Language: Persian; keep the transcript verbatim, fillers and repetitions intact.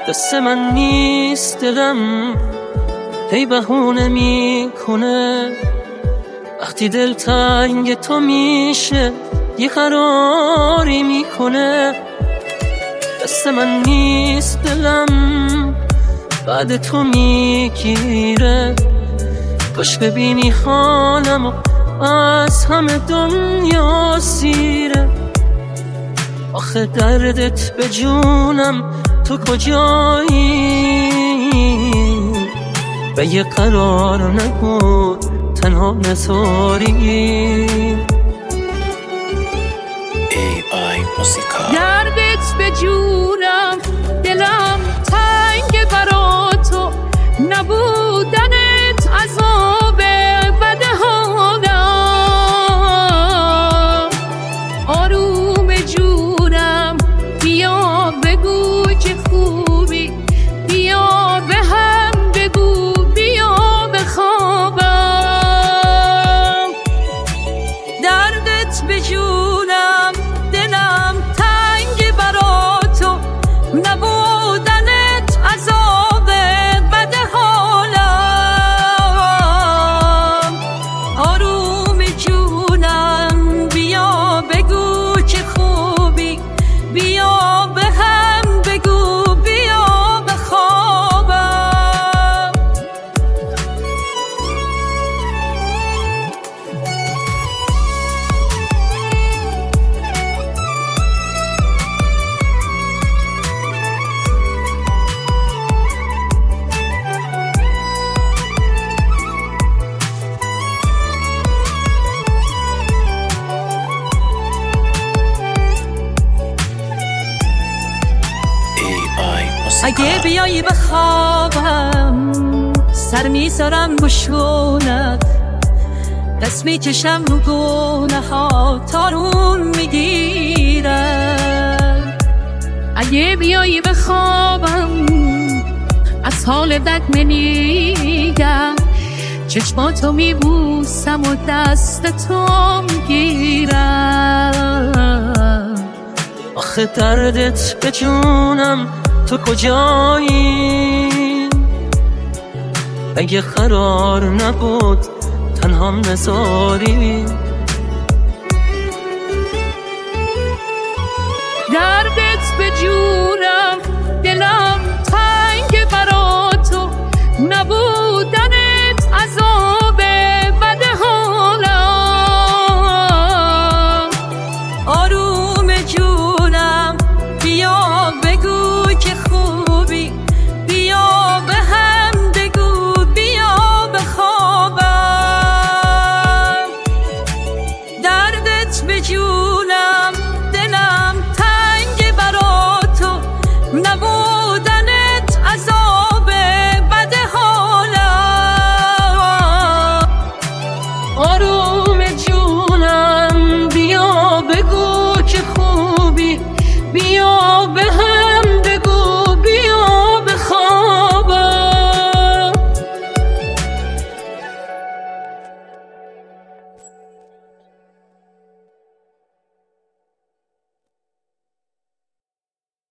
دست من نیست دلم هی بهونه میکنه، وقتی دل تنگ تو میشه یه قراری میکنه. دست من نیست دلم بعد تو میگیره، کاش ببینی حالمو از همه دنیا سیره. آخه دردت به جونم تو کجایی، و یه قرار نبود تنها نزاری. ای آی موسیقا. دردت به جونم دلم تنگ برا تو، نبودنت عذاب بد حالم. آروم جونم بیا بگو چه خوبی، بیا به هم بگو بیا بخوابم. دردت به جونم دلم تنگ برا تو، نبودنت عذاب بد حالم. آروم جونم بیا بگو چه خوبی، بیا به هم بگو بیا بخوابم. اگه بیایی بخوابم سر میذارم بشونت، دست میکشم رو گونه ها تارون میگیرم. اگه بیایی بخوابم از حال دک میگم، چشماتو میبوسم و دستتو میگیرم. آخه دردت به جونم تو کجایی، اگه قرار نبود تنها نزاری. دردت به جونم دلم تنگ برا تو، نبودنت عذاب بد حالم. آروم جونم بیا بگو که خوبی، بیا به هم بگو بیا بخوابم. دردت به جونم دلم تنگ برا تو، نبود